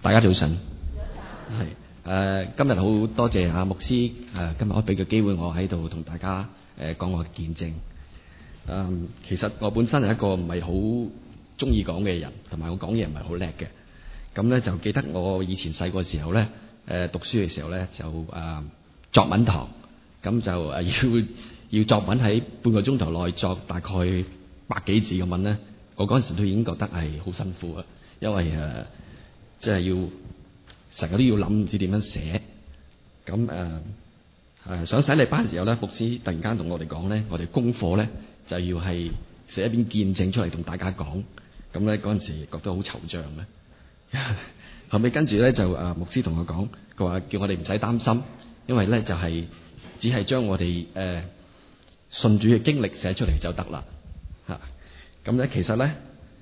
大家早晨。係今日好多謝阿牧師今日可以俾個機會我喺度同大家講我嘅見證。其實我本身係一個唔係好中意講嘅人，同埋我講嘢唔係好叻嘅。咁咧就記得我以前細個時候咧，讀書嘅時候咧就作文堂，咁就要作文喺半個鐘頭內作大概100幾字嘅文咧。我嗰陣時都已經覺得係好辛苦啊，因為即係要成日都要諗唔知點樣寫。咁上洗禮班嘅時候咧，牧師突然間同我哋講咧，我哋功課咧就要係寫一篇見證出嚟同大家講。咁咧嗰陣時覺得好惆悵咧。後尾跟住咧就牧師同我講，佢話叫我哋唔使擔心，因為咧就係只係將我哋信主嘅經歷寫出嚟就得啦。咁咧其實咧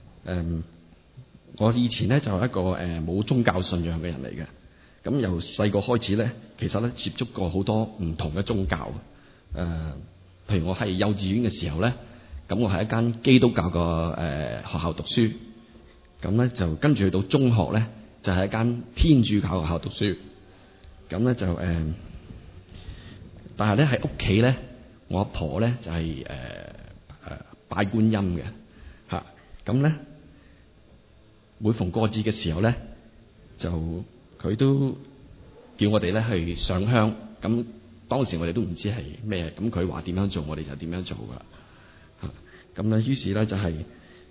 我以前咧就係一個冇宗教信仰嘅人嚟嘅。咁由細個開始咧，其實咧接觸過好多唔同嘅宗教。譬如我係幼稚園嘅時候咧，咁我係一間基督教嘅學校讀書。咁咧就跟住去到中學咧，就係一間天主教學校讀書。咁咧就但係咧喺屋企咧，我阿婆咧就係拜觀音嘅嚇。咁咧每逢過節嘅時候咧，就佢都叫我哋咧去上香。咁當時我哋都唔知係咩，咁佢話點樣做，我哋就點樣做噶啦嚇。咁咧於是咧就係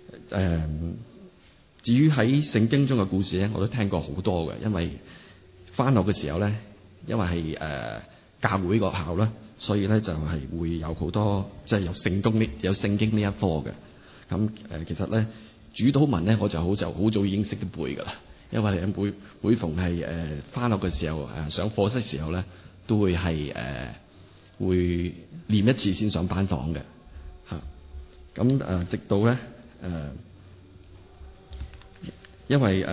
至於喺聖經中嘅故事咧，我都聽過好多嘅。因為返學嘅時候咧，因為係教會個校啦，所以咧就係會有好多即係有聖經呢一科嘅。咁其實咧主禱文咧，我就好早已經識得背噶啦。因為每逢係返學嘅時候上課室時候咧，都會係會念一次先上班房嘅嚇。咁直到咧因為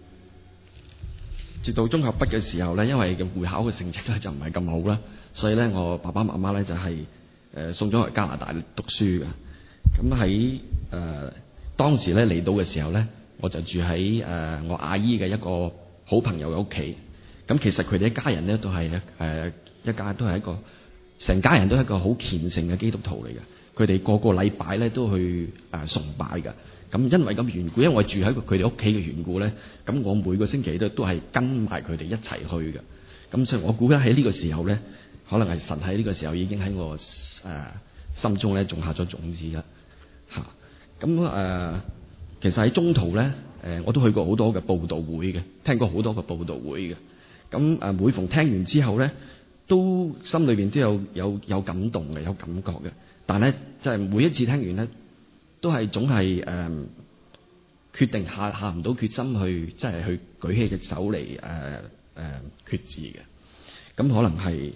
直到中學畢嘅時候咧，因為嘅會考嘅成績咧就唔係咁好啦，所以咧我爸爸媽媽咧就係送咗去加拿大讀書嘅。咁喺當時咧嚟到嘅時候咧，我就住喺我阿姨嘅一個好朋友嘅屋企。咁其實佢哋一家人咧都係一家都係一個成家人都係一個好虔誠嘅基督徒嚟嘅。佢哋個個禮拜咧都去崇拜㗎。咁因為咁緣故，因為我住喺佢哋屋企嘅緣故咧，咁我每個星期都係跟埋佢哋一齊去嘅。咁所以我估咧喺呢個時候咧，可能係神喺呢個時候已經喺我心中咧種下咗種子啦嚇。咁其實喺中途咧我都去過好多嘅佈道會嘅，聽過好多嘅佈道會嘅。咁每逢聽完之後咧，都心裏邊都有感動嘅，有感覺嘅。但係咧就係每一次聽完咧，都係總係決定下唔到決心去即係去舉起隻手嚟決志嘅。咁可能係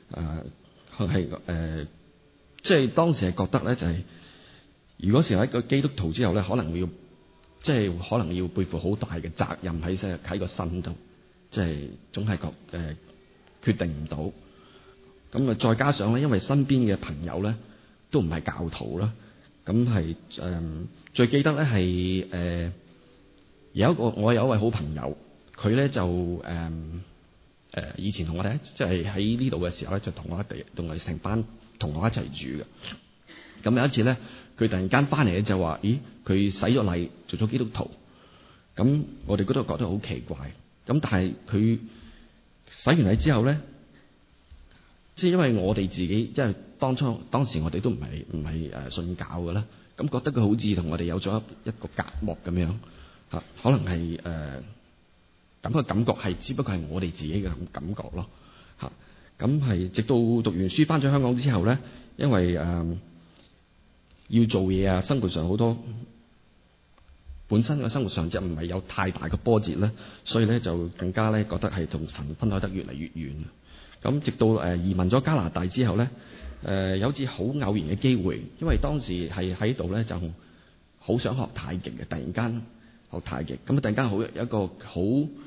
即係當時係覺得咧就係、是，如果成為一個基督徒之後咧，可能要背負好大嘅責任喺個身度，即係總係決定唔到。咁再加上咧，因為身邊嘅朋友咧都唔係教徒啦。咁係最記得咧係我有一位好朋友，佢咧就以前同我哋即係喺呢度嘅時候咧，就同我哋成班同學一齊住嘅。咁有一次咧，佢突然間翻嚟咧就話：咦，佢洗咗禮做咗基督徒。咁我哋嗰度覺得好奇怪。咁但係佢洗完禮之後咧，即係因為我哋自己即係當時我哋都唔係信教嘅啦，咁覺得佢好似同我哋有咗一個隔膜咁樣嚇，可能係咁嘅感覺係只不過係我哋自己嘅感覺咯嚇。咁係直到讀完書翻咗香港之後咧，因為要做嘢啊，生活上好多本身嘅生活上就唔係有太大嘅波折咧，所以咧就更加咧覺得係同神分開得越嚟越遠。咁直到移民咗加拿大之後咧，有次好偶然嘅機會，因為當時係喺度咧就好想學太極嘅，突然間學太極，咁突然間有一個好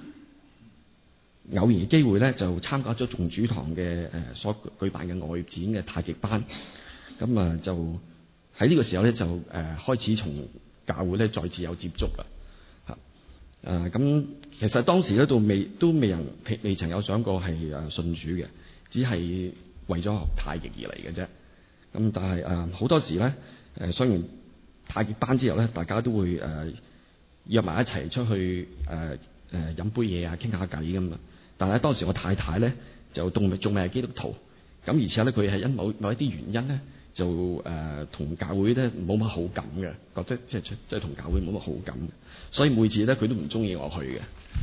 偶然嘅機會咧，就參加咗眾主堂嘅所舉辦嘅外展嘅太極班。咁就喺呢個時候咧就開始從教會咧再次有接觸啦嚇。 咁其實當時咧都未曾有想過係信主嘅，只係為咗學太極而嚟嘅啫。咁但係好多時咧上完太極班之後咧，大家都會約埋一齊出去飲杯嘢啊，傾下偈咁啊。但係咧當時我太太咧就仲未係基督徒，咁而且咧佢係因某一啲原因咧就同教會咧冇乜好感嘅，覺得即係同教會冇乜好感，所以每次咧佢都唔中意我去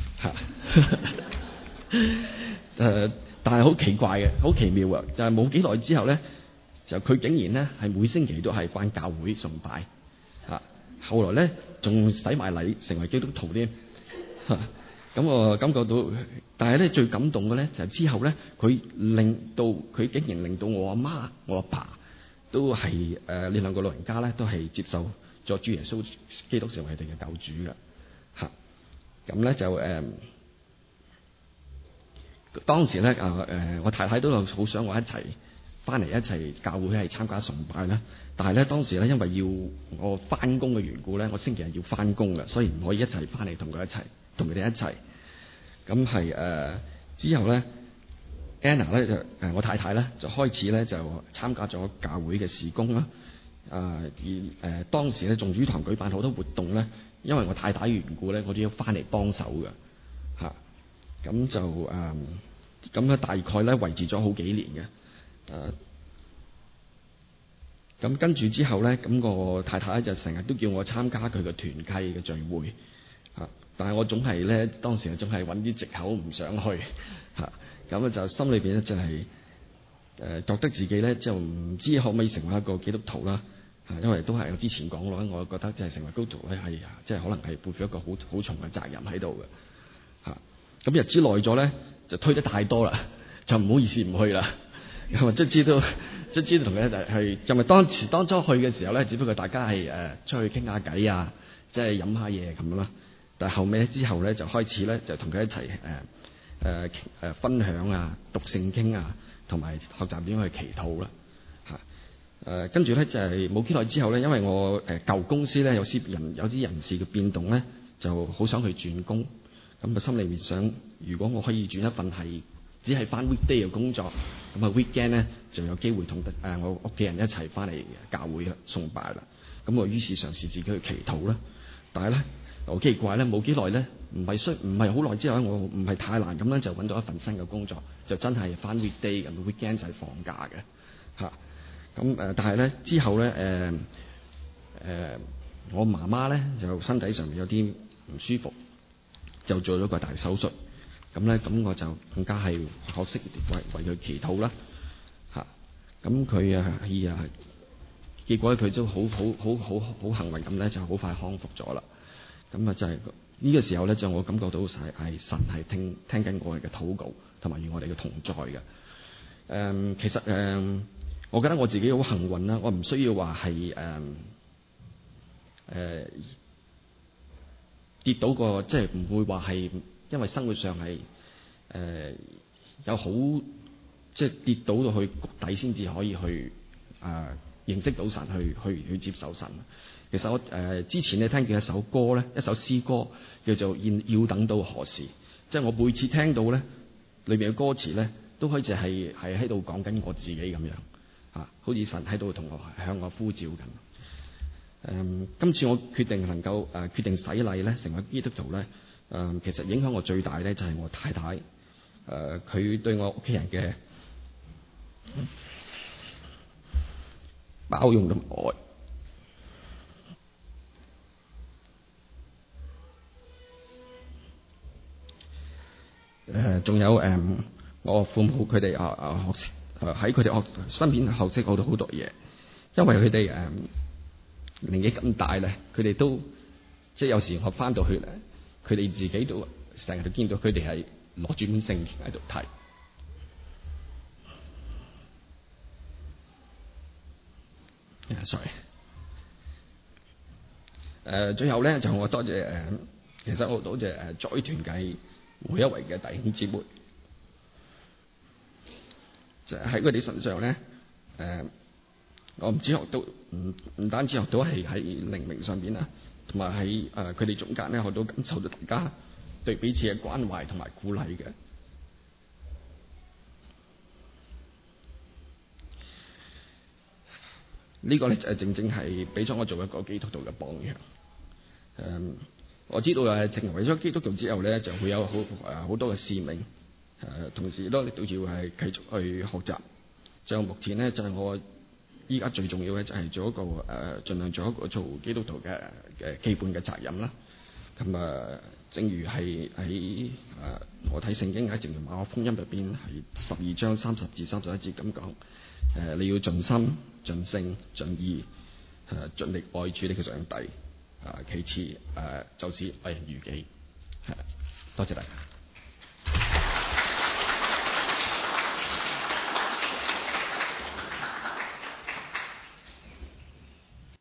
嘅但係好奇怪嘅，好奇妙啊！就係冇幾耐之後咧，就佢竟然咧係每星期都係返教會崇拜後來咧仲洗埋禮成為基督徒添咁我感覺到，但係咧最感動嘅咧就係之後咧佢竟然令到我阿媽我阿爸都係呢兩個老人家咧都係接受咗主耶穌基督成為佢哋嘅救主嘅咁咧就當時咧我太太都好想我一齊翻嚟一齊教會係參加崇拜啦，但係咧當時咧因為要我翻工嘅緣故咧，我星期日要翻工嘅，所以唔可以一齊翻嚟同佢哋一齊。咁係之後咧 Anna 咧就我太太咧就開始咧就參加咗教會嘅事工啦。而當時咧仲主堂舉辦好多活動咧，因為我太太緣故咧，我都要翻嚟幫手嘅咁就咁咧大概咧維持咗好幾年嘅。咁跟住之後咧，咁個太太就成日都叫我參加佢嘅團契嘅聚會但係我總係咧當時總係揾啲藉口唔想去咁就心裏邊咧就係覺得自己咧就唔知可唔可以成為一個基督徒啦因為都係我之前講過，我覺得即係成為基督徒咧係即係可能係背負一個好重嘅責任喺度嘅咁日子耐咗咧就推得太多啦，就唔好意思唔去啦。咁啊，卒之都同佢一齊去，就咪當初去嘅時候咧，只不過大家係出去傾下偈啊，即係飲下嘢咁啦。但係後尾之後咧，就開始咧就同佢一齊分享啊、讀聖經啊，同埋學習點樣去祈禱啦跟住咧就係冇幾耐之後咧，因為我舊公司咧有啲人事嘅變動咧，就好想去轉工。咁啊，心裏面想，如果我可以轉一份係只係翻 weekday 嘅工作，咁啊 weekend 咧就有機會同我屋企人一齊翻嚟教會啦崇拜啦。咁我於是嘗試自己去祈禱啦。但係咧好奇怪咧，冇幾耐咧，唔係好耐之後咧，我唔係太難咁咧就揾到一份新嘅工作，就真係翻 weekday 咁 weekend 就係放假嘅咁但係咧之後咧我媽媽咧就身體上面有啲唔舒服，就做咗個大手術。咁我就更加係學識為佢祈禱啦咁佢結果佢都好幸運咁咧，就好快康復咗啦。咁啊就係呢個時候咧，就我感覺到係神係聽緊我哋嘅禱告，同埋與我哋嘅同在嘅。其實我覺得我自己好幸運啦，我唔需要話係跌到個即係唔會話係因為生活上係有好即係跌到去谷底先至可以去認識到神，去接受神。其實我之前咧聽見一首歌咧，一首詩歌叫做要等到何時，即係我每次聽到咧裏面嘅歌詞咧，都開始係喺度講緊我自己咁樣好似神喺度同我向我呼召緊。今次我決定能夠決定洗禮咧，成為基督徒咧，其實影響我最大咧就係我太太佢對我屋企人嘅包容同愛。仲有我父母佢哋喺佢哋身邊學識好多嘢，因為佢哋年紀咁大咧，佢哋都即係有時我翻到去咧，佢哋自己都成日都見到佢哋係攞住本聖經喺度睇。sorry。最後咧就我多謝其實我多謝在團契每一位嘅弟兄姊妹，就喺佢哋身上咧我唔止學到唔單止學到係喺靈命上邊啦， 同埋喺佢哋中間咧，我都感受到大家對彼此嘅關懷同埋鼓勵嘅。呢個咧就係正正係俾咗我做一個基督徒嘅榜樣。我知道成為咗基督徒之後咧，就會有好多嘅使命。同時都要係繼續去學習。就目前咧，就係我依家最重要嘅就係做一個盡量做一個做基督徒嘅基本嘅責任啦。咁正如係喺我睇聖經喺正如馬可福音入邊係12章30至31節咁講，你要盡心、盡性、盡意，盡力愛主你嘅上帝。其次就是愛人如己。多謝大家。